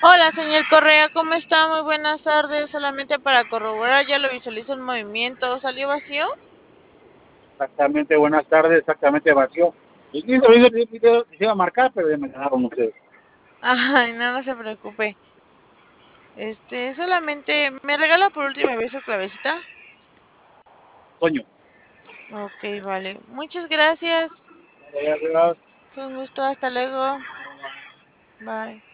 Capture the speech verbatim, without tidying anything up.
Hola, señor Correa, ¿cómo está? Muy buenas tardes. Solamente para corroborar, ya lo visualizo en movimiento. ¿Salió vacío? Exactamente, buenas tardes, exactamente vacío. Y sí, lo hice, se iba a marcar, pero ya me ganaron ustedes. Ay, no, no se preocupe. Este, solamente, ¿me regala por última vez su clavecita? Toño, Ok, vale. Muchas gracias. ya, ya, ya, Fue un gusto. Hasta luego. Bye.